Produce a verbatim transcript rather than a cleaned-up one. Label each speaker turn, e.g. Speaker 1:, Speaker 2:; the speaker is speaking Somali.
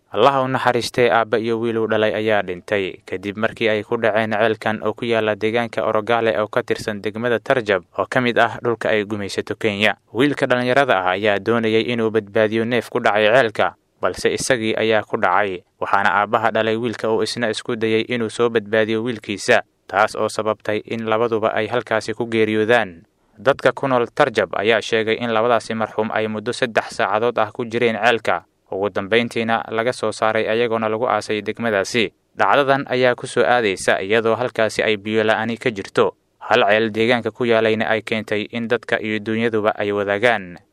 Speaker 1: Allah u naxariistay aabba iyo wiil uu dhalay ayaa dhintay kadib markii ay ku dhaceen ceelkan oo ku yaala deegaanka Orogaale oo ka tirsan degmada Tarjab oo ka mid ah dhulka ay gumaysato Kenya. Wiilka dhalinyarada ah ayaa doonayay inuu badbaadiyo neef ku dhacay ceelka, balse isagii ayaa ku dhacay, waxaana aabbaha dhalay wiilka uu isna isku dayay inuu soo badbaadiyo wiilkiisa, taas oo sababtay in labaduba ay halkaasi ku geeriyoodaan. Dadka ku nool Tarjab ayaa sheegay in labadaasi marxuum ay muddo saddex saacadood ah ku jireen ceelka, ugu dambeyntiina laga soo saaray ayagoona lagu aasay degmadaasi. Dhacdadan ayaa ku soo aadaysa iyadoo halkaasi ay biyo la'aani ka jirto, hal ceel deegaanka ku yaalayna ay keentay in dadka iyo dunyaduba ay wadaagaan.